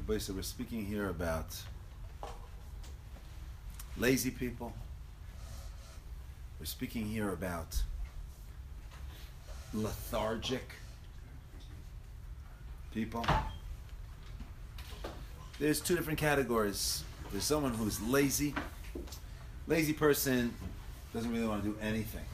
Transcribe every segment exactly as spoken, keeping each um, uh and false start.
Rabbi, so we're speaking here about lazy people. We're speaking here about lethargic people. There's two different categories. There's someone who's lazy. Lazy person doesn't really want to do anything.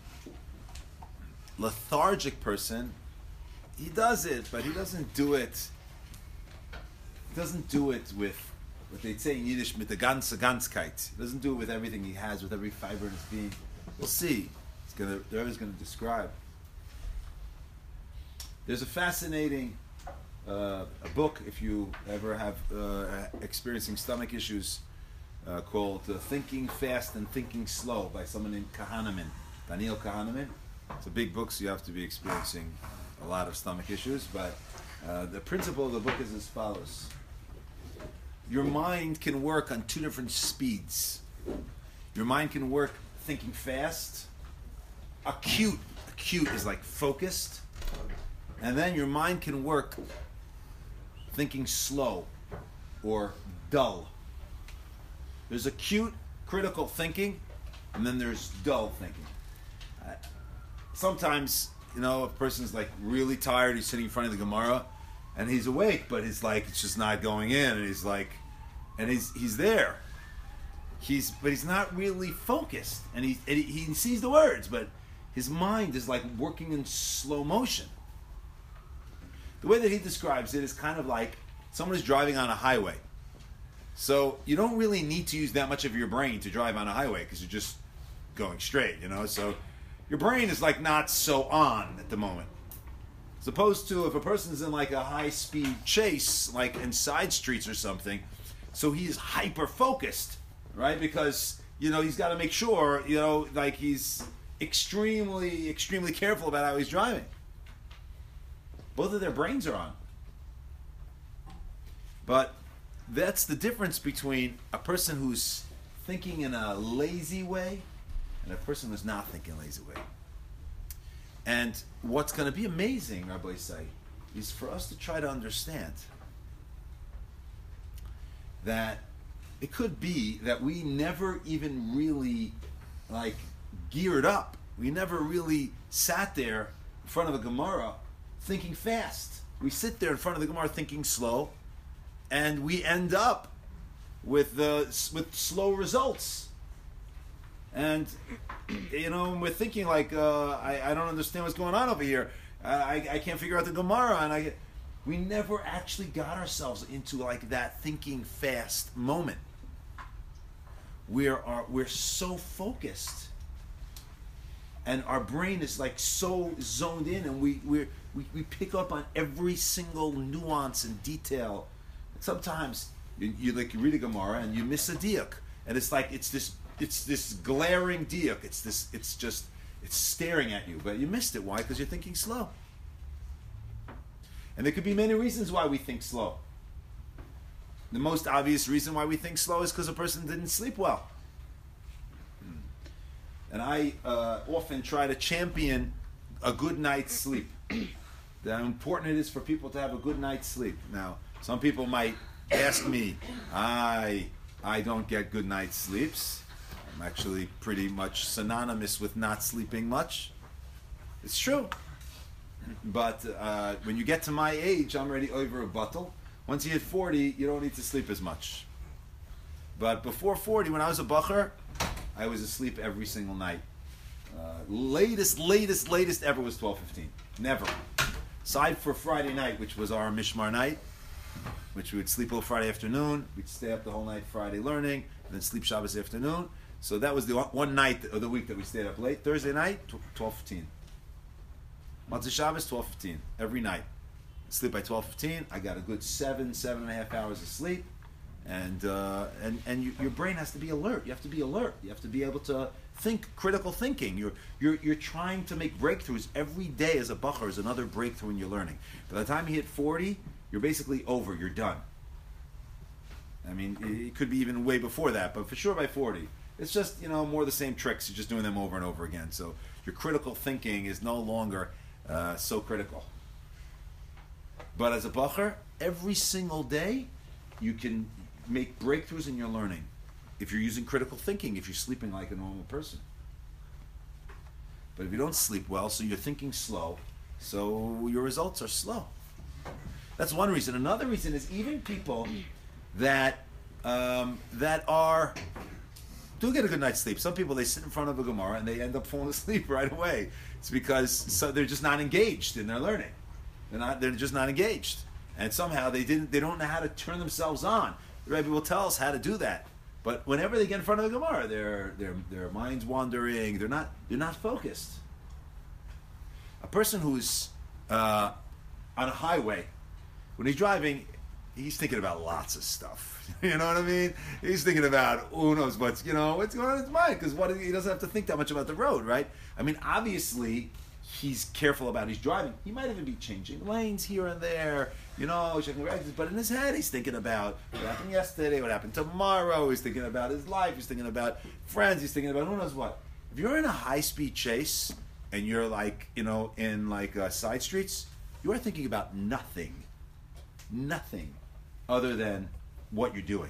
Lethargic person, he does it, but he doesn't do it. He doesn't do it with what they'd say in Yiddish, mit der ganze Ganzkeit. He doesn't do it with everything he has, with every fiber in his being. We'll see. It's gonna, the Rebbe is going to describe. There's a fascinating uh, a book, if you ever have uh, experiencing stomach issues, uh, called uh, Thinking Fast and Thinking Slow by someone named Kahneman, Daniel Kahneman. It's a big book, so you have to be experiencing a lot of stomach issues, but uh, the principle of the book is as follows. Your mind can work on two different speeds. Your mind can work thinking fast. Acute. Acute is like focused. And then your mind can work thinking slow or dull. There's acute, critical thinking, and then there's dull thinking. Uh, sometimes, you know, a person's like really tired, he's sitting in front of the Gemara, and he's awake, but he's like, it's just not going in, and he's like, and he's he's there. He's but he's not really focused, and he and he, he sees the words, but his mind is like working in slow motion. The way that he describes it is kind of like someone is driving on a highway. So you don't really need to use that much of your brain to drive on a highway because you're just going straight, you know. So your brain is like not so on at the moment. As opposed to if a person's in like a high-speed chase, like in side streets or something, so he's hyper-focused, right? Because, you know, he's got to make sure, you know, like he's extremely, extremely careful about how he's driving. Both of their brains are on. But that's the difference between a person who's thinking in a lazy way and a person who's not thinking a lazy way. And what's going to be amazing, Rabbi say, is for us to try to understand that it could be that we never even really like geared up. We never really sat there in front of a Gemara thinking fast. We sit there in front of the Gemara thinking slow, and we end up with the with slow results. And you know, we're thinking like, uh, I, I don't understand what's going on over here. Uh, I I can't figure out the Gemara, and I we never actually got ourselves into like that thinking fast moment. We are we're so focused, and our brain is like so zoned in, and we we we we pick up on every single nuance and detail. Sometimes you, you like you read a Gemara and you miss a diuk, and it's like it's this it's this glaring diuk. It's this it's just it's staring at you, but you missed it. Why? Because you're thinking slow. And there could be many reasons why we think slow. The most obvious reason why we think slow is because a person didn't sleep well. And I uh, often try to champion a good night's sleep. How important it is for people to have a good night's sleep. Now, some people might ask me, I I don't get good night's sleeps. I'm actually pretty much synonymous with not sleeping much. It's true. But uh, when you get to my age, I'm already over a bottle. Once you hit forty, you don't need to sleep as much. But before forty, when I was a bacher, I was asleep every single night. Uh, latest, latest, latest ever was twelve fifteen. Never. Aside for Friday night, which was our Mishmar night, which we would sleep all Friday afternoon. We'd stay up the whole night Friday learning, and then sleep Shabbos afternoon. So that was the one night of the week that we stayed up late. Thursday night, twelve fifteen. Motzei Shabbos, twelve fifteen. Every night. Sleep by twelve fifteen. I got a good seven, seven and a half hours of sleep. And uh, and and you, your brain has to be alert. You have to be alert. You have to be able to think critical thinking. You're you're you're trying to make breakthroughs every day as a bacher is another breakthrough in your learning. By the time you hit forty, you're basically over. You're done. I mean, it could be even way before that, but for sure by forty, it's just you know more the same tricks. You're just doing them over and over again. So your critical thinking is no longer uh, so critical. But as a bacher, every single day you can make breakthroughs in your learning if you're using critical thinking, if you're sleeping like a normal person. But if you don't sleep well, so you're thinking slow, so your results are slow. That's one reason. Another reason is even people that um, that are do get a good night's sleep. Some people, they sit in front of a Gemara and they end up falling asleep right away. It's because so they're just not engaged in their learning. They're not. They're just not engaged, and somehow they didn't. They don't know how to turn themselves on. The Rebbe will tell us how to do that. But whenever they get in front of a Gemara, their their their mind's wandering. They're not. They're not focused. A person who's uh, on a highway, when he's driving, he's thinking about lots of stuff. You know what I mean? He's thinking about who knows what's, you know, what's going on in his mind, because what he doesn't have to think that much about the road, right? I mean, obviously, he's careful about his driving. He might even be changing lanes here and there, you know, checking the exits, but in his head, he's thinking about what happened yesterday, what happened tomorrow. He's thinking about his life. He's thinking about friends. He's thinking about who knows what. If you're in a high-speed chase and you're like, you know, in like uh, side streets, you are thinking about nothing, nothing other than what you're doing.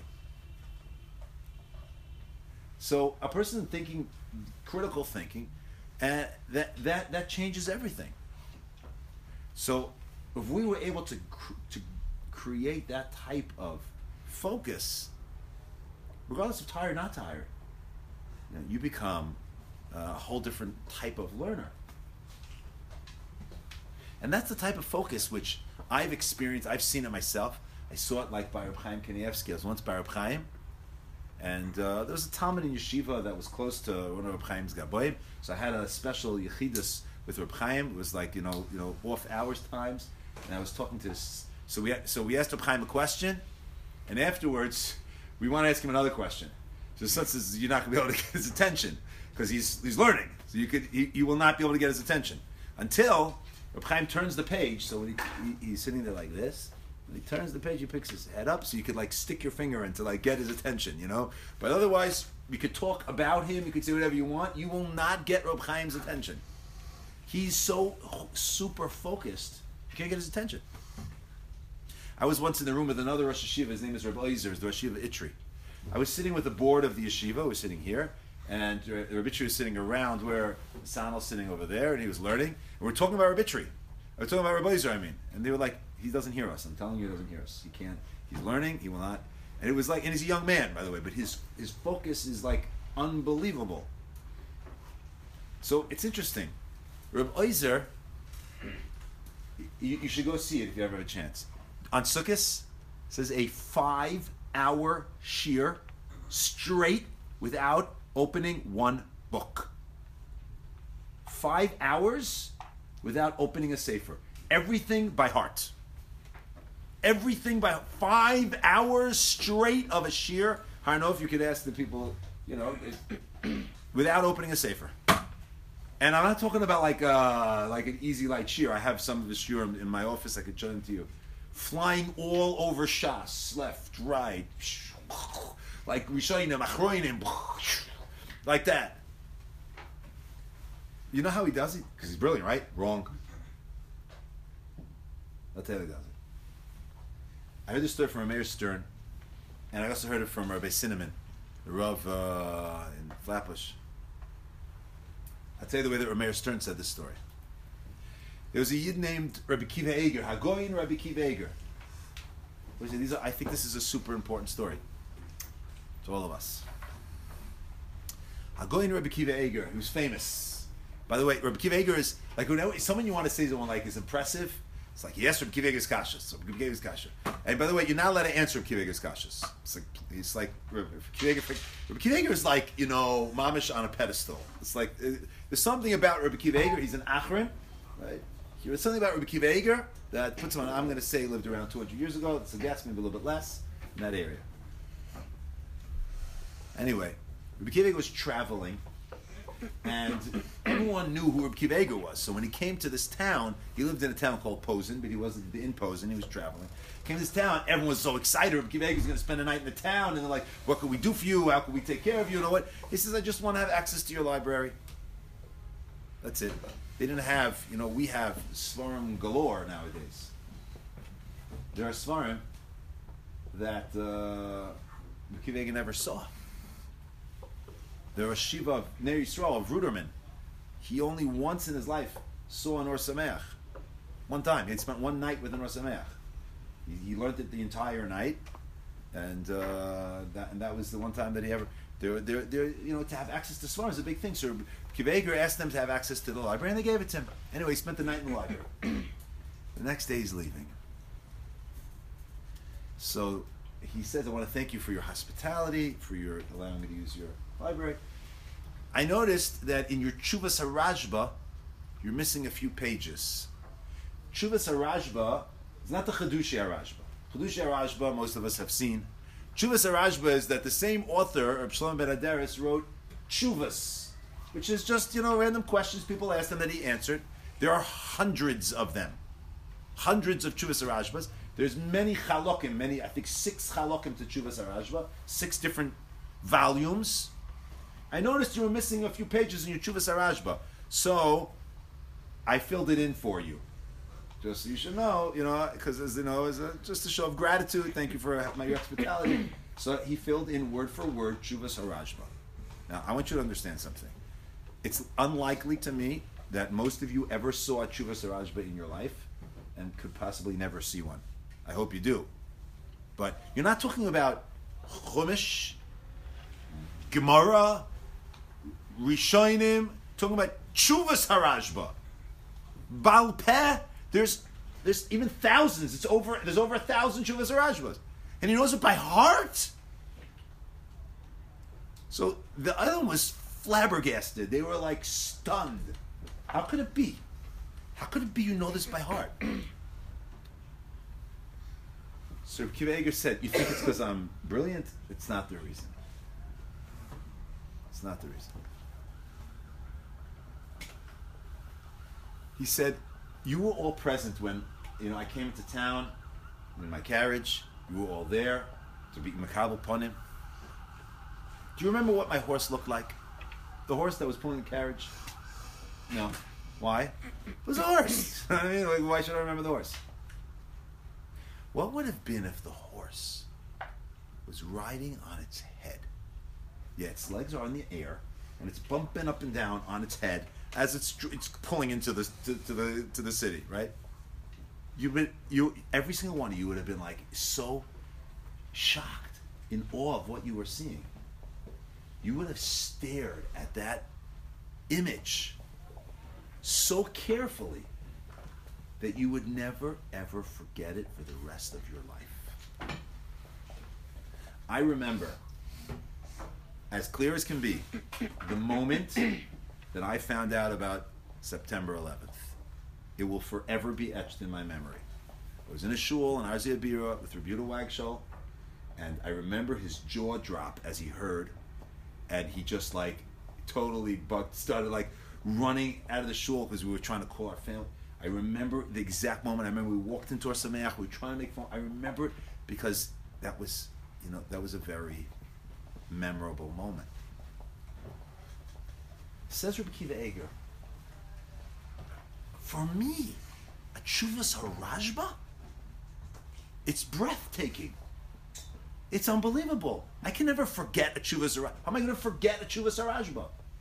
So a person thinking, critical thinking, and that that that changes everything. So if we were able to cr- to create that type of focus, regardless of tired or not tired, you know, you become a whole different type of learner. And that's the type of focus which I've experienced. I've seen it myself. I saw it like by Reb Chaim Kanievsky. I was once by Reb Chaim, and uh, there was a Talmud in yeshiva that was close to one of Reb Chaim's gaboim. So I had a special yechidus with Reb Chaim. It was like you know, you know, off hours times, and I was talking to this. So we so we asked Reb Chaim a question, and afterwards we want to ask him another question. So since you're not going to be able to get his attention because he's he's learning, so you could he, you will not be able to get his attention until Reb Chaim turns the page. So when he, he, he's sitting there like this. When he turns the page, he picks his head up, so you could like stick your finger in to like get his attention, you know. But otherwise, you could talk about him, you could say whatever you want. You will not get Reb Chaim's attention. He's so super focused, you can't get his attention. I was once in the room with another Rosh Yeshiva. His name is Reb Oizer, the Rosh Yeshiva Itri. I was sitting with the board of the yeshiva. I was sitting here, and Reb Itri was sitting around where Sanel's sitting over there, and he was learning. And we we're talking about Reb Itri. I was talking about Reb Oizer, I mean, and they were like, he doesn't hear us. I'm telling you, he doesn't hear us. He can't. He's learning. He will not. And it was like, and he's a young man, by the way, but his his focus is like unbelievable. So it's interesting. Reb Oizer, you, you should go see it if you ever have a chance. On Sukkot, says a five-hour shiur straight without opening one book. Five hours without opening a sefer. Everything by heart. Everything by five hours straight of a shiur. I don't know if you could ask the people, you know, without opening a sefer. And I'm not talking about like uh, like an easy light shiur. I have some of the shiur in my office. I could show them to you. Flying all over Shas, left, right, like Rishonim, Achronim, like that. You know how he does it? Because he's brilliant, right? Wrong. I'll tell you how he does it. I heard this story from Meir Stern, and I also heard it from Rabbi Cinnamon, the Rav uh, in Flatbush. I'll tell you the way that Meir Stern said this story. There was a Yid named Rabbi Kiva Eger, Hagoyin Rabbi Kiva Eger. These are, I think this is a super important story to all of us. Hagoyin Rabbi Kiva Eger, he was famous. By the way, Rabbi Kiva Eger is, like, whenever someone you want to say someone like is impressive, it's like, yes, Rabbi Kiva Eger's kashas. So Rabbi Kiva Eger's kasha. And by the way, you're not allowed to answer Rabbi Kiva Eger's kashas. It's like, it's like, Rabbi Kiva Eger, Rabbi Kiva Eger is like, you know, mamish on a pedestal. It's like, uh, there's something about Rabbi Kiva Eger, he's an Achron, right? There's something about Rabbi Kiva Eger that puts him on, I'm going to say, lived around two hundred years ago. It's a guess, maybe a little bit less, in that area. Anyway, Rabbi Kiva Eger was traveling, and everyone knew who Rabbi Kiva Eger was. So when he came to this town, he lived in a town called Posen, but he wasn't in Posen, he was traveling. Came to this town, everyone was so excited. Rabbi Kiva Eger was going to spend a night in the town, and they're like, what can we do for you? How can we take care of you? You know what? He says, I just want to have access to your library. That's it. They didn't have, you know, we have Svarim galore nowadays. There are Svarim that uh, Akiva Eiger never saw. The Rosh Yeshiva of Ner Yisrael of Ruderman, he only once in his life saw an Or Sameach. One time. He had spent one night with an Or Sameach. He, he learned it the entire night, and uh, that and that was the one time that he ever. They're, they're, they're, you know, to have access to Svarim is a big thing. So Akiva Eiger asked them to have access to the library, and they gave it to him. Anyway, he spent the night in the library. The next day he's leaving. So he says, I want to thank you for your hospitality, for your allowing me to use your library. I noticed that in your Tshuvas HaRashba, you're missing a few pages. Tshuvas HaRashba is not the Chedushi HaRashba. Chedushi HaRashba, most of us have seen. Tshuvas HaRashba is that the same author, Reb Shlomo ben Aderes, wrote Tshuvas, which is just, you know, random questions people asked him that he answered. There are hundreds of them. Hundreds of Tshuvas HaRashbas. There's many chalokim, many, I think six chalokim to Tshuvas HaRashba, six different volumes. I noticed you were missing a few pages in your Tshuvas HaRashba, so I filled it in for you. Just so you should know, you know, because as you know, as a, just a show of gratitude, thank you for my hospitality. So he filled in word for word Tshuvas HaRashba. Now, I want you to understand something. It's unlikely to me that most of you ever saw a Tshuvas HaRashba in your life and could possibly never see one. I hope you do. But you're not talking about Chumash, Gemara, Rishonim, talking about Tshuvas HaRashba. Baal Peh, there's there's even thousands. It's over there's over a thousand Tshuvas HaRashbas. And he knows it by heart. So the other one was flabbergasted. They were like stunned. How could it be? How could it be you know this by heart? So Akiva Eiger said, you think it's because I'm brilliant? It's not the reason. It's not the reason. He said, you were all present when, you know, I came into town in my carriage. You were all there to be Makabel Ponim. Do you remember what my horse looked like? The horse that was pulling the carriage? No. Why? It was a horse. I mean, like, why should I remember the horse? What would have been if the horse was riding on its head? Yeah, its legs are in the air, and it's bumping up and down on its head as it's it's pulling into the to, to the to the city, right? You been you every single one of you would have been like so shocked, in awe of what you were seeing. You would have stared at that image so carefully that you would never, ever forget it for the rest of your life. I remember, as clear as can be, the moment that I found out about September eleventh. It will forever be etched in my memory. I was in a shul in Arzia Bira with Rabbi Yehuda Wagshal, and I remember his jaw drop as he heard, and he just like totally bucked, started like running out of the shul because we were trying to call our family. I remember the exact moment. I remember we walked into our Sameach. We were trying to make fun. I remember it because that was, you know, that was a very memorable moment. Says Rabbi Akiva Eiger, for me, a Tshuvas HaRashba, it's breathtaking. It's unbelievable. I can never forget a Tshuvas HaRashba. How am I going to forget a Tshuvas HaRashba?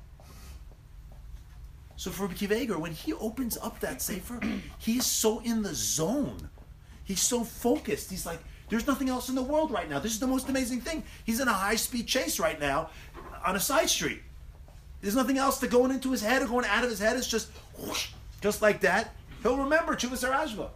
So for Rabbi Akiva Eiger, when he opens up that sefer, he is so in the zone. He's so focused. He's like, there's nothing else in the world right now. This is the most amazing thing. He's in a high-speed chase right now on a side street. There's nothing else to going into his head or going out of his head. It's just whoosh, just like that. He'll remember Tshuvas HaRashba.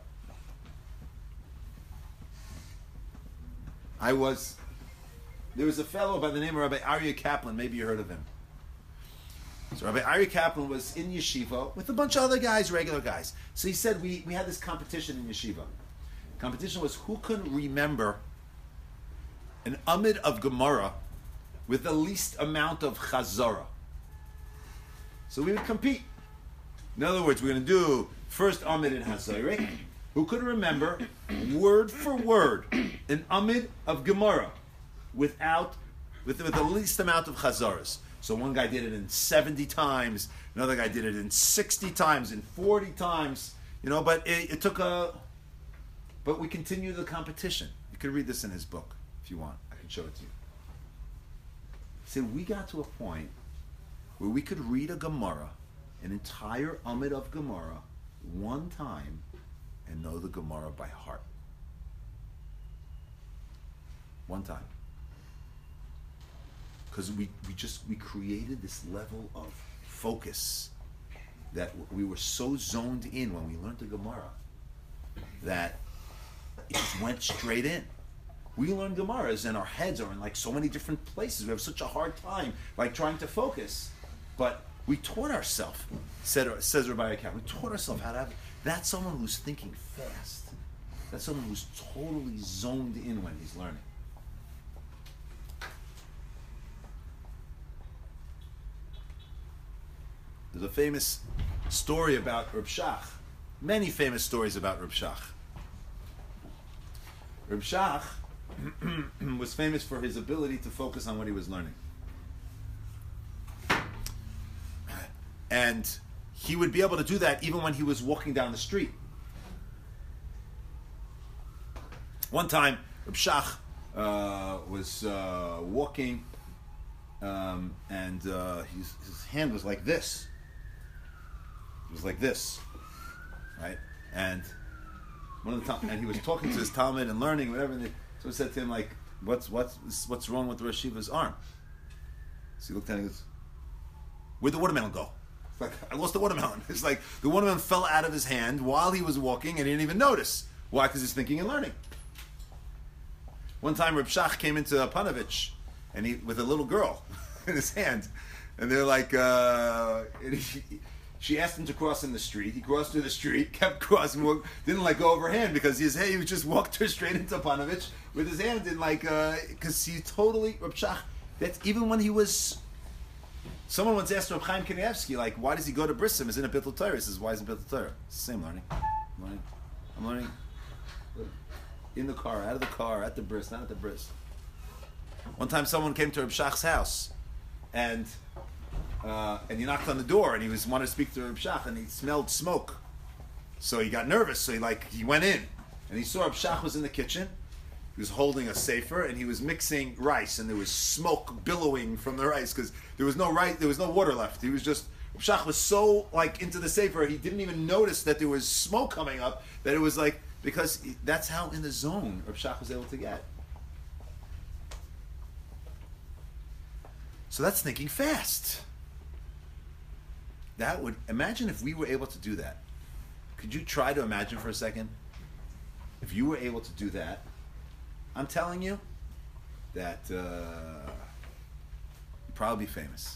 I was, there was a fellow by the name of Rabbi Aryeh Kaplan. Maybe you heard of him. So Rabbi Aryeh Kaplan was in yeshiva with a bunch of other guys, regular guys. So he said we, we had this competition in yeshiva. Competition was who could remember an amid of Gemara with the least amount of chazara. So we would compete. In other words, we're going to do first amid in Hazorah. Who could remember word for word an amid of Gemara without with, with the least amount of chazaras. So one guy did it in seventy times, another guy did it in sixty times, in forty times, you know, but it, it took a But we continue the competition. You could read this in his book if you want. I can show it to you. He said, we got to a point where we could read a Gemara, an entire Amid of Gemara, one time and know the Gemara by heart. One time. Because we, we just, we created this level of focus that we were so zoned in when we learned the Gemara that it just went straight in. We learn Gemaras and our heads are in like so many different places. We have such a hard time like trying to focus. But we taught ourselves, said, says Rabbi Akav, we taught ourselves how to have, that's someone who's thinking fast. That's someone who's totally zoned in when he's learning. There's a famous story about Reb Shach. Many famous stories about Reb Shach. Reb Shach was famous for his ability to focus on what he was learning. And he would be able to do that even when he was walking down the street. One time, Reb Shach uh, was uh, walking um, and uh, his, his hand was like this. It was like this, right? And one of the time, and he was talking to his Talmud and learning, whatever. And so he said to him, like, "What's what's what's wrong with the Rosh Yeshiva's arm?" So he looked at him and goes, "Where'd the watermelon go?" It's like, "I lost the watermelon." It's like the watermelon fell out of his hand while he was walking, and he didn't even notice. Why? Because he's thinking and learning. One time, Reb Shach came into Panovich, and he with a little girl in his hand, and they're like, uh, and he, she asked him to cross in the street. He crossed through the street, kept crossing, walked, didn't like go over her hand because his hey, he just walked her straight into Panovich with his hand in like because uh, he totally Reb Shach. That's even when he was. Someone once asked Reb Chaim Kanievsky, like, why does he go to Brissim? Is in a Bittul Torah? He says, why is it Bittul Torah? It's the same learning. I'm learning. I'm learning. In the car, out of the car, at the bris, not at the bris. One time, someone came to Reb Shach's house, and uh, and he knocked on the door, and he was wanted to speak to Reb Shach, and he smelled smoke, so he got nervous. So he like he went in, and he saw Reb Shach was in the kitchen. He was holding a sefer, and he was mixing rice, and there was smoke billowing from the rice because there was no rice, there was no water left. He was just Reb Shach was so like into the sefer, he didn't even notice that there was smoke coming up. That it was like. Because that's how in the zone Reb Shach was able to get. So that's thinking fast. That would, imagine if we were able to do that. Could you try to imagine for a second? If you were able to do that, I'm telling you that uh, you'd probably be famous.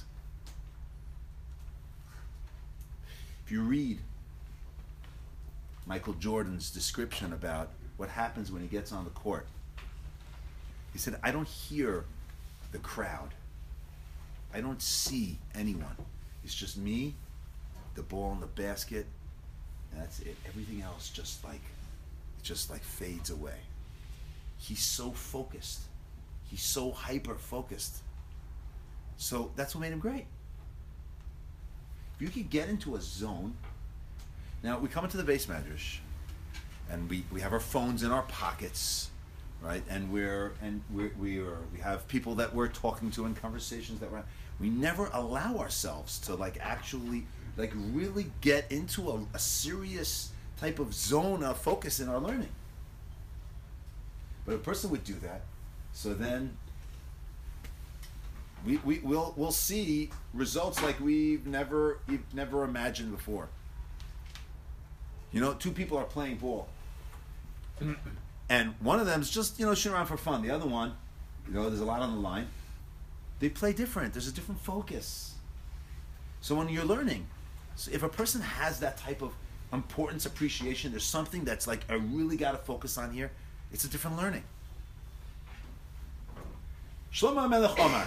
If you read Michael Jordan's description about what happens when he gets on the court. He said, I don't hear the crowd. I don't see anyone. It's just me, the ball in the basket, and that's it. Everything else just like, it just like fades away. He's so focused. He's so hyper-focused. So that's what made him great. If you could get into a zone. Now, we come into the base medrash, and we, we have our phones in our pockets, right? And we're and we're, we are we have people that we're talking to in conversations that we're. We never allow ourselves to like actually like really get into a, a serious type of zone of focus in our learning. But a person would do that, so then we we will we'll see results like we've never we've never imagined before. You know, two people are playing ball. And one of them is just, you know, shooting around for fun. The other one, you know, there's a lot on the line. They play different. There's a different focus. So when you're learning, so if a person has that type of importance, appreciation, there's something that's like, I really got to focus on here, it's a different learning. Shlomo HaMelech Omar,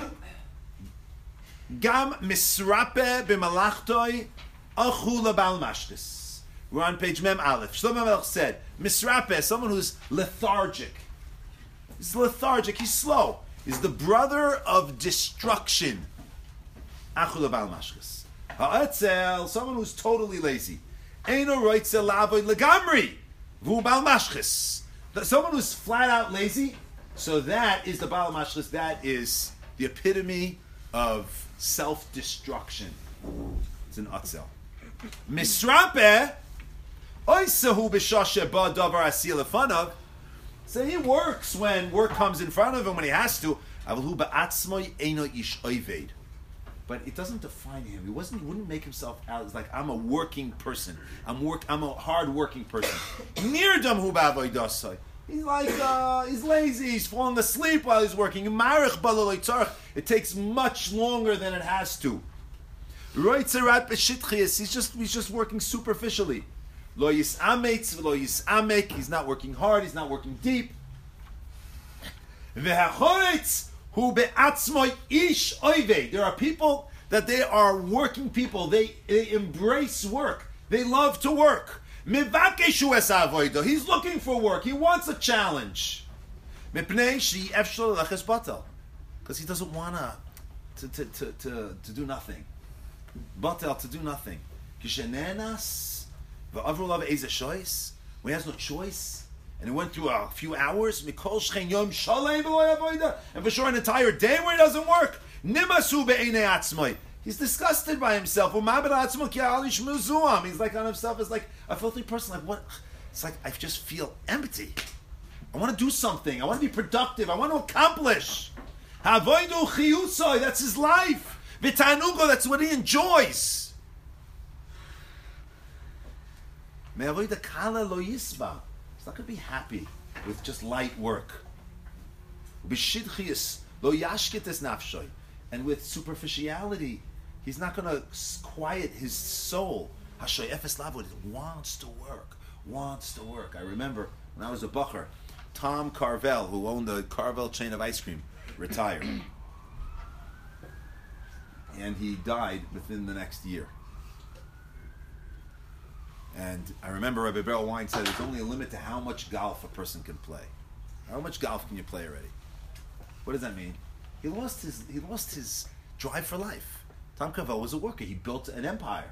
Gam misrape b'malachtoi achu lebal mashkis. We're on page Mem Aleph. Shlomo HaMelech said, Misrape, someone who's lethargic. He's lethargic, he's slow. He's the brother of destruction. Achul Abal Mashkas. Ha'etzel, someone who's totally lazy. Eino roitze lavoy legamri. Vu Bal Mashkas. Someone who's flat out lazy, so that is the Baal Mashlis, that is the epitome of self-destruction. It's an Atzel. Misrape, oisahu b'shashe ba davar asiyah lefanav. So he works when work comes in front of him, when he has to. Avlu ba'atzmoi eino ish oived. But it doesn't define him. He wasn't. He wouldn't make himself out as like, I'm a working person. I'm work. I'm a hard working person. Nirdam hu ba'avoidasai. He's like uh, he's lazy. He's falling asleep while he's working. Marich baloloi tzarich. It takes much longer than it has to. Roitzerat b'shitchias. He's just he's just working superficially. Lo yisametz lo yisamek. He's not working hard. He's not working deep. V'hachoretz. Who be'atzmoi ish oived. There are people that they are working people. They, they embrace work. They love to work. Mivakeshu es avoida. He's looking for work. He wants a challenge. Mipnei shi efshel leches batel. Because he doesn't want to to to to to do nothing. Batel, to do nothing. Kishenenas v'avru lav eze shois. When he has no choice. And he went through a few hours, and for sure an entire day where he doesn't work. He's disgusted by himself. He's like on himself as like a filthy person. Like what? It's like I just feel empty. I want to do something. I want to be productive. I want to accomplish. That's his life. That's what he enjoys. Not going to be happy with just light work. And with superficiality, he's not going to quiet his soul. He wants to work, wants to work. I remember when I was a bacher, Tom Carvel, who owned the Carvel chain of ice cream, retired. And he died within the next year. And I remember Rabbi Beryl Wein said there's only a limit to how much golf a person can play. How much golf can you play already? What does that mean? He lost his he lost his drive for life. Tom Cavell was a worker. He built an empire.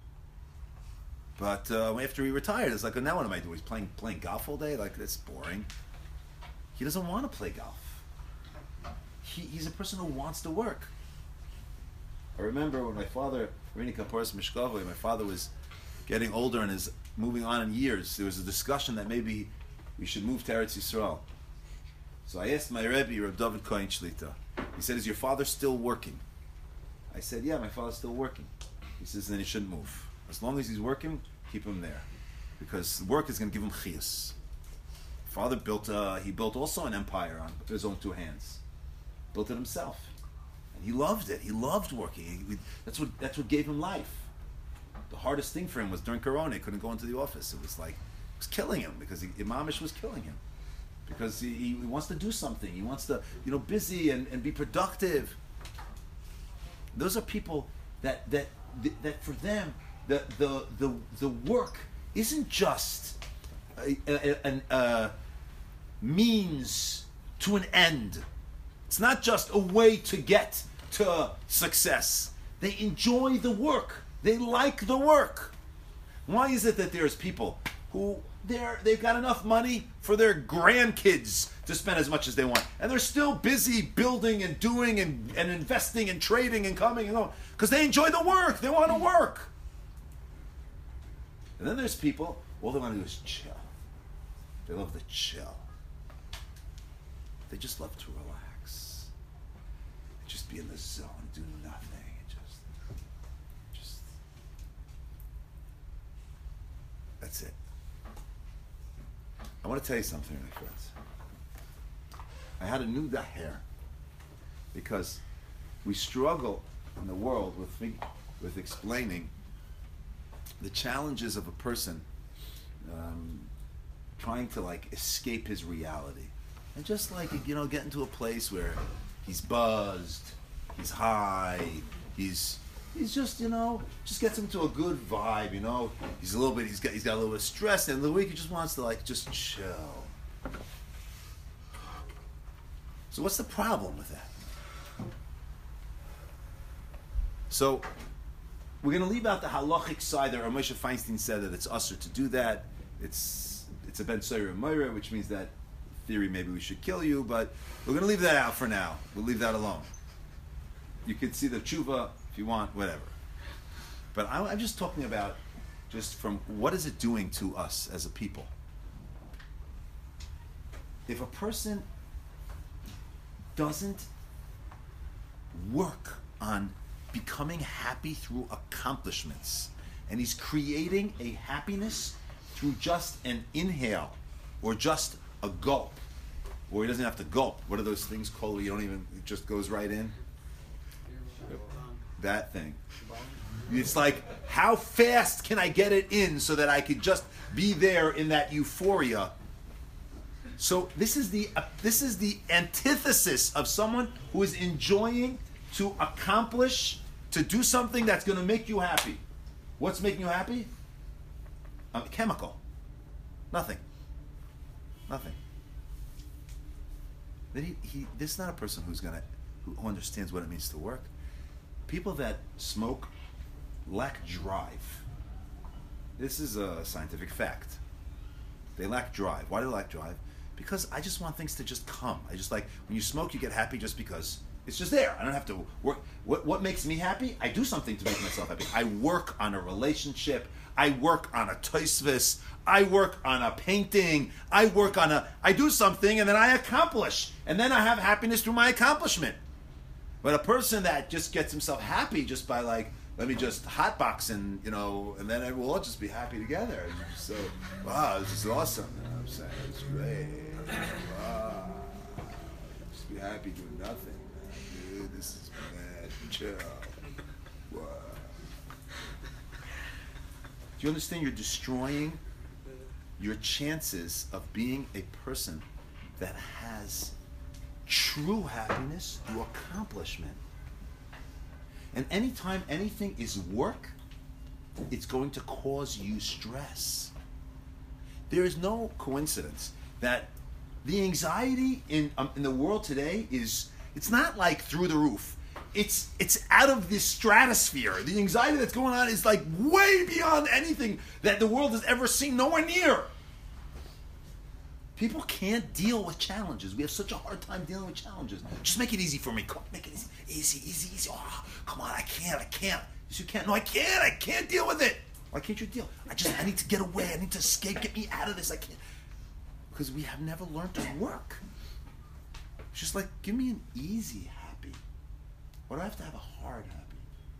But uh, after he retired, it's like, oh, now what am I doing? He's playing playing golf all day? Like, that's boring. He doesn't want to play golf. He, he's a person who wants to work. I remember when my father, Rini Kaporis Mishkavli, my father was getting older and is moving on in years, there was a discussion that maybe we should move to Eretz Yisrael. So I asked my Rebbe, Reb David Kohen Shlita. He said, is your father still working? I said, yeah, my father's still working. He says, then he shouldn't move. As long as he's working, keep him there. Because work is going to give him chiyas. Father built, uh, he built also an empire on his own two hands. Built it himself. And he loved it. He loved working. He, that's what that's what gave him life. The hardest thing for him was during Corona. He couldn't go into the office. It was like, it was killing him because he, Imamish was killing him. Because he, he wants to do something. He wants to, you know, busy and, and be productive. Those are people that that that for them the the the, the work isn't just a, a, a, a means to an end. It's not just a way to get to success. They enjoy the work. They like the work. Why is it that there's people who they're they've got enough money for their grandkids to spend as much as they want, and they're still busy building and doing and, and investing and trading and coming and going because they enjoy the work. They want to work. And then there's people, all they want to do is chill. They love the chill. They just love to relax. Just be in the zone, do nothing. Just, just. That's it. I want to tell you something, my friends. I had a new daher because we struggle in the world with with explaining the challenges of a person um, trying to like escape his reality and just like, you know, get into a place where he's buzzed, he's high, he's he's just, you know, just gets him to a good vibe, you know. He's a little bit, he's got he's got a little bit of stress, and the week he just wants to like just chill. So what's the problem with that? So we're going to leave out the halachic side. There, Moshe Feinstein said that it's usher to do that. It's it's it's a ben soira moira, which means that theory maybe we should kill you, but we're going to leave that out for now. We'll leave that alone. You can see the tshuva if you want, whatever. But I, I'm just talking about just from what is it doing to us as a people. If a person doesn't work on becoming happy through accomplishments, and he's creating a happiness through just an inhale or just a gulp, or he doesn't have to gulp. What are those things called where you don't even, it just goes right in? That thing. It's like, how fast can I get it in so that I could just be there in that euphoria? So this is the uh, this is the antithesis of someone who is enjoying to accomplish, to do something that's going to make you happy. What's making you happy? A chemical. Nothing. Nothing. Then he, he this is not a person who's gonna who, who understands what it means to work. People that smoke lack drive. This is a scientific fact. They lack drive. Why do they lack drive? Because I just want things to just come. I just like, when you smoke, you get happy just because it's just there. I don't have to work. What, what makes me happy? I do something to make myself happy. I work on a relationship. I work on a tosfos. I work on a painting. I work on a, I do something and then I accomplish. And then I have happiness through my accomplishment. But a person that just gets himself happy just by like, let me just hotbox and, you know, and then we'll all just be happy together. And so, wow, this is awesome. You know what I'm saying? It's great. Wow. Just be happy doing nothing, man. Dude, this is mad. Chill. Wow. Do you understand? You're destroying your chances of being a person that has true happiness through accomplishment. And anytime anything is work, it's going to cause you stress. There is no coincidence that the anxiety in um, in the world today is, it's not like through the roof. It's it's out of this stratosphere. The anxiety that's going on is like way beyond anything that the world has ever seen, nowhere near. People can't deal with challenges. We have such a hard time dealing with challenges. Just make it easy for me. Come on, make it easy, easy, easy, easy. Oh, come on, I can't, I can't. Yes, you can't. No, I can't. I can't deal with it. Why can't you deal? I just, I need to get away. I need to escape. Get me out of this. I can't. Because we have never learned to work. It's just like, give me an easy happy. Why do I have to have a hard happy?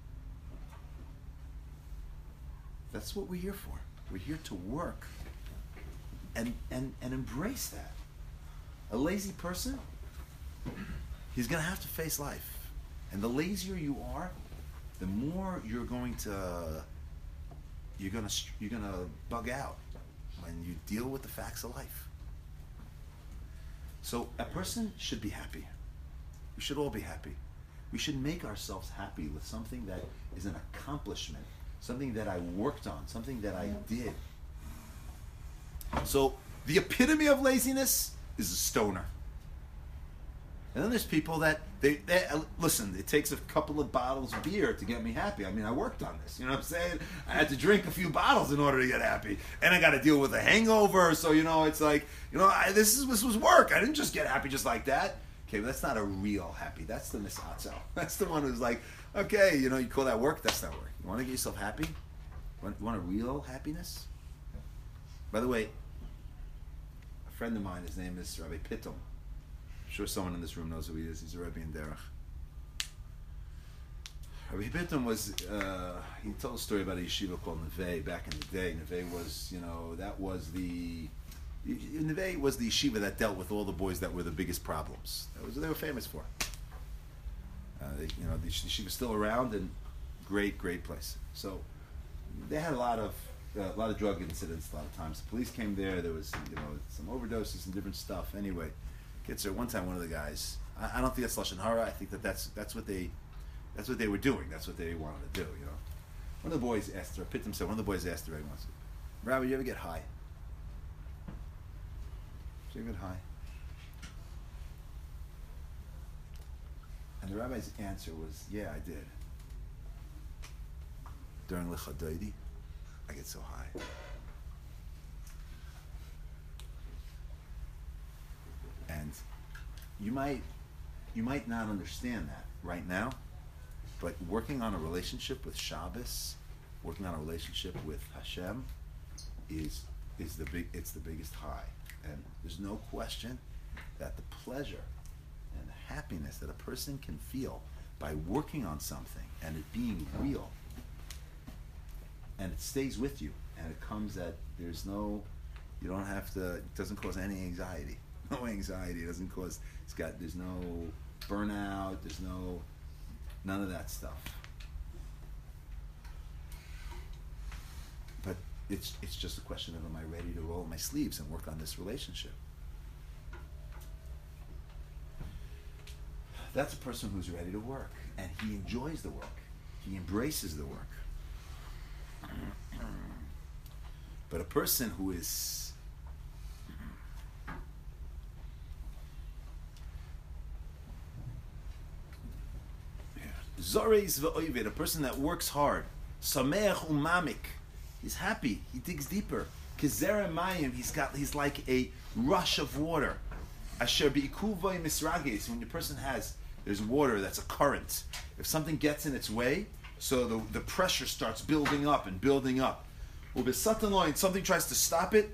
That's what we're here for. We're here to work. And, and, and embrace that. A lazy person, he's going to have to face life. And the lazier you are, the more you're going to you're going to you're going to bug out when you deal with the facts of life. So a person should be happy. We should all be happy. We should make ourselves happy with something that is an accomplishment, something that I worked on, something that I did. So the epitome of laziness is a stoner. And then there's people that, they, they listen, it takes a couple of bottles of beer to get me happy. I mean, I worked on this, you know what I'm saying? I had to drink a few bottles in order to get happy. And I got to deal with a hangover, so, you know, it's like, you know, I, this is this was work. I didn't just get happy just like that. Okay, but that's not a real happy. That's the misatzel. That's the one who's like, okay, you know, you call that work? That's not work. You want to get yourself happy? You want, you want a real happiness? By the way, a friend of mine, his name is Rabbi Pittom. I'm sure someone in this room knows who he is. He's a Rebbe in Derech. Rabbi Pittom was, uh, he told a story about a yeshiva called Neve back in the day. Neve was, you know, that was the, Neve was the yeshiva that dealt with all the boys that were the biggest problems. That was what they were famous for. Uh, they, you know, the yeshiva's still around and great, great place. So they had a lot of, uh, a lot of drug incidents a lot of times. The police came there, there was, you know, some overdoses and different stuff. Anyway, gets there. One time, one of the guys, I, I don't think that's Lashon Hara. I think that that's that's what they that's what they were doing. That's what they wanted to do. You know, one of the boys asked her. Pittom said, one of the boys asked her, "Rabbi, once, Rabbi, you ever get high? Did you ever get high?" And the rabbi's answer was, "Yeah, I did. During Licha Doidi, I get so high." you might you might not understand that right now, but working on a relationship with Shabbos, working on a relationship with Hashem, is is the big it's the biggest high, and there's no question that the pleasure and the happiness that a person can feel by working on something and it being real, and it stays with you, and it comes at there's no, you don't have to, it doesn't cause any anxiety, no anxiety, it doesn't cause, it's got, there's no burnout, there's no, none of that stuff. But it's it's just a question of, am I ready to roll my sleeves and work on this relationship? That's a person who's ready to work, and he enjoys the work. He embraces the work. But a person who is Zoreis ve'oived, a person that works hard, sameach umamik, he's happy, he digs deeper. Kizera mayim, he's got, he's like a rush of water. Asher bi'ikuvay misragis, when the person has, there's water that's a current. If something gets in its way, so the, the pressure starts building up and building up. Ubesatan loin, something tries to stop it,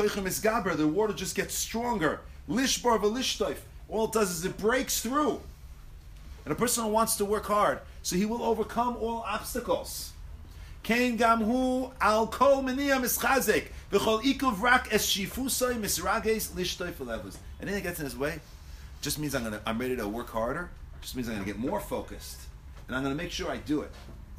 the water just gets stronger. Lishbar v'lishtoif, all it does is it breaks through. And a person who wants to work hard, so he will overcome all obstacles. Kain gamhu al kol meniya mischazek v'chol ikuv rak es shifusay misrages lishtoif v'levus. Anything that gets in his way just means I'm gonna I'm ready to work harder. Just means I'm gonna get more focused, and I'm gonna make sure I do it.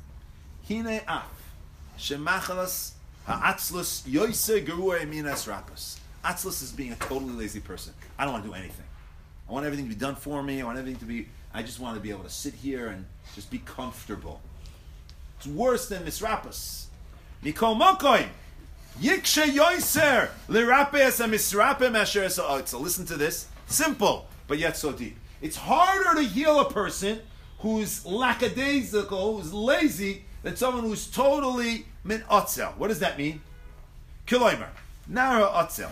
Hine af shemachalas ha'atzlus yoyse gerua eminas rapus. Atzlus is being a totally lazy person. I don't want to do anything. I want everything to be done for me. I want everything to be. I just want to be able to sit here and just be comfortable. It's worse than misrapus. Mikol mokoim yikshe yoyser lirapeas misrapem asher esa'ot. So listen to this. Simple, but yet so deep. It's harder to heal a person who's lackadaisical, who's lazy, than someone who's totally min otzel. What does that mean? Kiloimer. Nara otzel.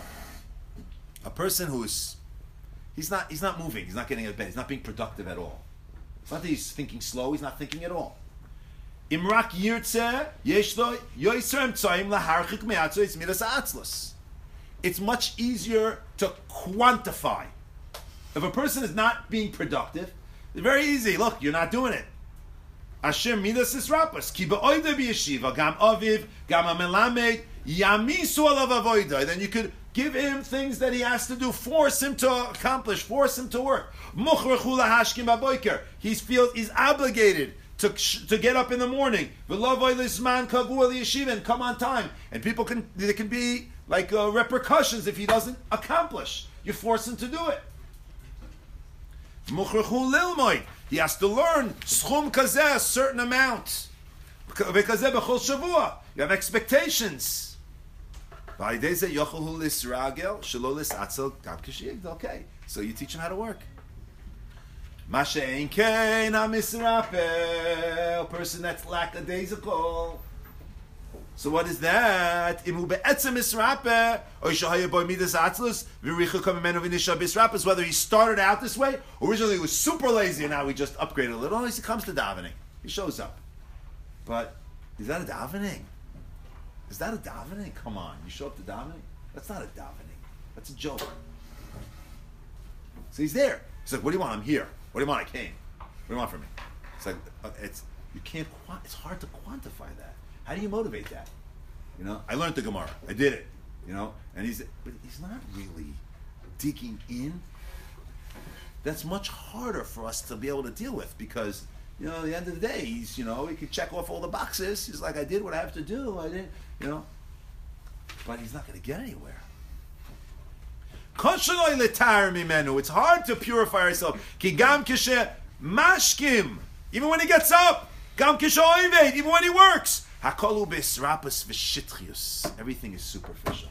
A person who's He's not. He's not moving. He's not getting out of bed. He's not being productive at all. It's not that he's thinking slow. He's not thinking at all. Imrak yirtze yeshlo yoyser emtzaim laharchik me'atzois midas atzlus. It's much easier to quantify. If a person is not being productive, it's very easy. Look, you're not doing it. Asher midas israpas ki ba'oida b'yeshiva gam aviv gam amelamed yamisu alav avoida. Then you could give him things that he has to do. Force him to accomplish. Force him to work. He feels he's obligated to, to get up in the morning and come on time. And people can there can be like uh, repercussions if he doesn't accomplish. You force him to do it. He has to learn schum kazeh, a certain amount. You have expectations. Okay, so you teach him how to work. A person that's lackadaisical. So what is that? Whether he started out this way, originally he was super lazy and now we just upgraded a little. He comes to davening. He shows up. But is that a davening? Is that a davening? Come on, you show up to davening? That's not a davening. That's a joke. So he's there. He's like, "What do you want? I'm here. What do you want? I came. What do you want from me?" It's like uh, it's you can't. It's hard to quantify that. How do you motivate that? You know, I learned the Gemara. I did it. You know, and he's but he's not really digging in. That's much harder for us to be able to deal with because. You know, at the end of the day, he's, you know, he could check off all the boxes. He's like, I did what I have to do. I didn't, you know. But he's not going to get anywhere. It's hard to purify ourselves. Even when he gets up. Even when he works. Everything is superficial.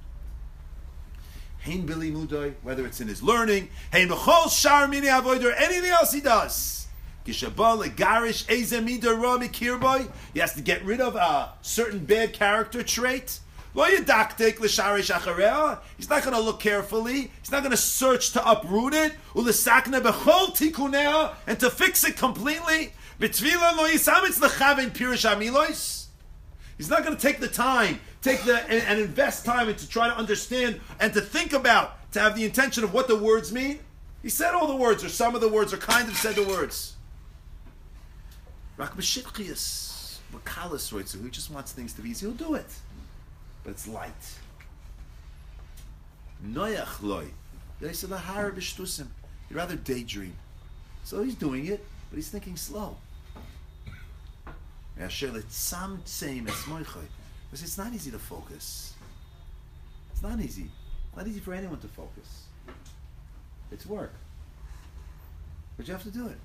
Whether it's in his learning, anything else he does. He has to get rid of a certain bad character trait. Lo yadaktik l'sharish achareh. He's not going to look carefully. He's not going to search to uproot it. U'lesakne bechol tikuneh, and to fix it completely. B'tefillah lo yisamitz lechaven pirish amilos. He's not going to take the time, take the and, and invest time into try to understand and to think about, to have the intention of what the words mean. He said all the words, or some of the words, or kind of said the words. Rak b'shitchias, b'kalas roitzu. He just wants things to be easy. He'll do it, but it's light. Noyach loy. They said lahar b'shtusim. He'd rather daydream. So he's doing it, but he's thinking slow. Because it's not easy to focus. It's not easy. It's not easy for anyone to focus. It's work. But you have to do it.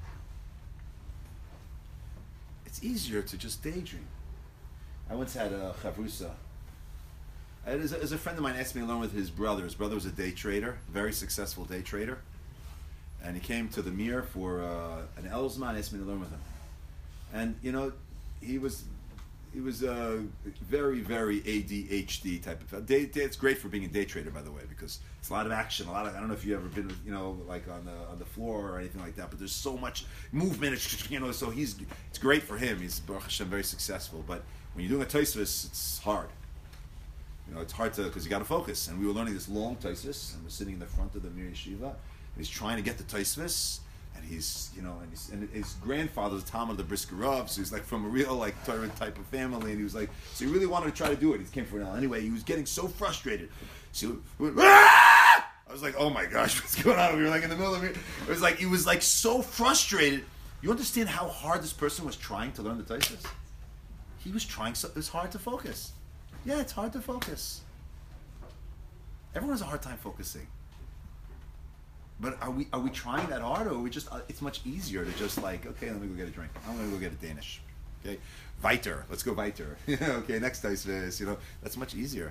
It's easier to just daydream. I once had a chavrusa. As a, as a friend of mine asked me to learn with his brother. His brother was a day trader, very successful day trader. And he came to the Mir for uh, an Elzman, asked me to learn with him. And, you know, he was he was a very, very A D H D type of day, day. It's great for being a day trader, by the way, because it's a lot of action, a lot of, I don't know if you've ever been, you know, like on the on the floor or anything like that, but there's so much movement, you know, so he's, it's great for him. He's, Baruch Hashem, very successful. But when you're doing a Tosfos, it's hard. You know, it's hard to, because you got to focus. And we were learning this long Tosfos, and we're sitting in the front of the Mir Yeshiva, and he's trying to get the Tosfos. And he's, you know, and, he's, and his grandfather was Tom of the Brisker Rav, so he's like from a real like Torah type of family, and he was like, so he really wanted to try to do it. He came for an L. Anyway, he was getting so frustrated. So he went, ah! I was like, oh my gosh, what's going on? We were like in the middle of it. It was like, he was like so frustrated. You understand how hard this person was trying to learn the Tosfos? He was trying so, it was hard to focus. Yeah, it's hard to focus. Everyone has a hard time focusing. But are we are we trying that hard, or are we just? Uh, it's much easier to just like, okay, let me go get a drink. I'm gonna go get a Danish. Okay, weiter. Let's go weiter. Okay, next Tosfos. You know, that's much easier.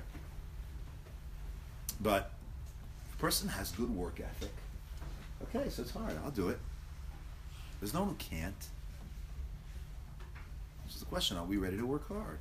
But if a person has good work ethic, okay, so it's hard. I'll do it. There's no one who can't. It's just a question: are we ready to work hard?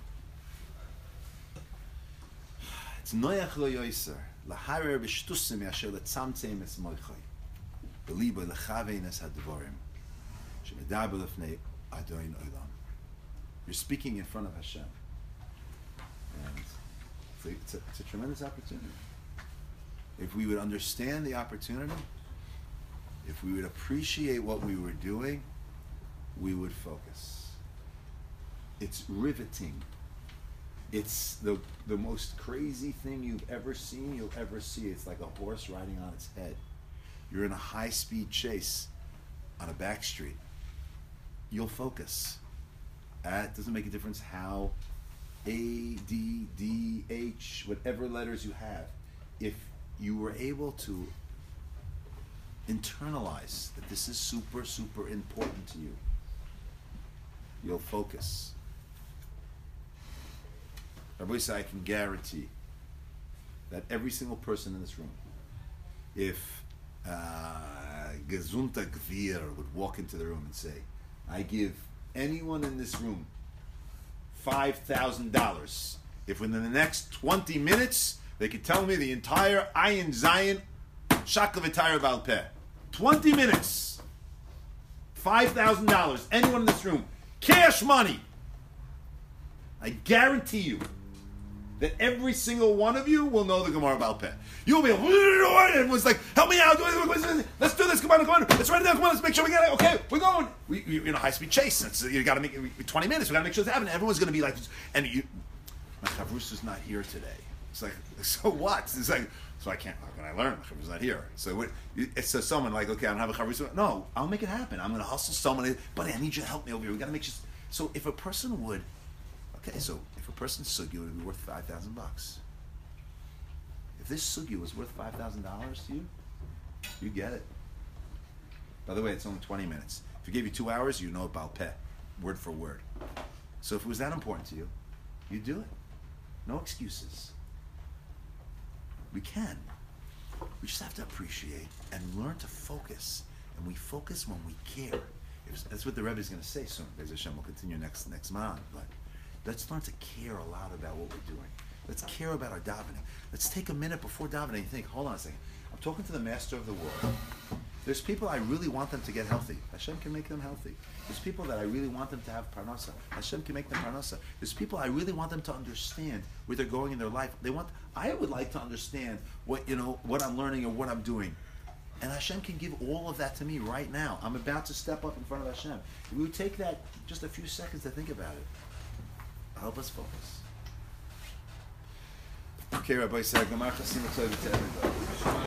It's noyach lo yoiser. Laharer b'shtusim yasher letzamtzem es moichai. Belibo lechavein es hadvorim. Shemedaber lefnei adoin olam. You're speaking in front of Hashem. And it's a, it's, a, it's a tremendous opportunity. If we would understand the opportunity, if we would appreciate what we were doing, we would focus. It's riveting. It's the the most crazy thing you've ever seen, you'll ever see. It's like a horse riding on its head. You're in a high-speed chase on a back street. You'll focus. Uh, it doesn't make a difference how A, D, D, H, whatever letters you have. If you were able to internalize that this is super, super important to you, you'll focus. Rabbi said, I can guarantee that every single person in this room, if uh, Gesundta Gvir would walk into the room and say, I give anyone in this room five thousand dollars if within the next twenty minutes they could tell me the entire Ayin Zion Shakla V'Tayra Baal Peh. twenty minutes. five thousand dollars. Anyone in this room. Cash money. I guarantee you that every single one of you will know the Gemara Baal Peh. You'll be like, everyone's like, help me out, let's do this, come on, come on, let's write it down, come on, let's make sure we get it, okay, we're going. We, you're in a high-speed chase, it's, you got to make it twenty minutes, we got to make sure it's happening. Everyone's going to be like, and you, my Chavrusa's not here today. It's like, so what? It's like, so I can't, how can I learn? My Chavrusa's not here. So what, it's so someone like, okay, I don't have a Chavrusa. No, I'll make it happen. I'm going to hustle someone, buddy, I need you to help me over here. We got to make sure. So if a person would, okay, so if a person's sugi would be worth five thousand bucks. If this sugi was worth five thousand dollars to you, you get it. By the way, it's only twenty minutes. If we gave you two hours, you know about Peh, word for word. So if it was that important to you, you do it. No excuses. We can. We just have to appreciate and learn to focus. And we focus when we care. If, that's what the Rebbe is going to say soon. Be'ez Hashem will continue next next month. But let's learn to care a lot about what we're doing. Let's care about our davening. Let's take a minute before davening and think, hold on a second. I'm talking to the master of the world. There's people I really want them to get healthy. Hashem can make them healthy. There's people that I really want them to have parnasa. Hashem can make them parnasa. There's people I really want them to understand where they're going in their life. They want. I would like to understand what you know, what I'm learning or what I'm doing. And Hashem can give all of that to me right now. I'm about to step up in front of Hashem. If we would take that just a few seconds to think about it, help us focus. Okay, Rabbi Sag, to everybody.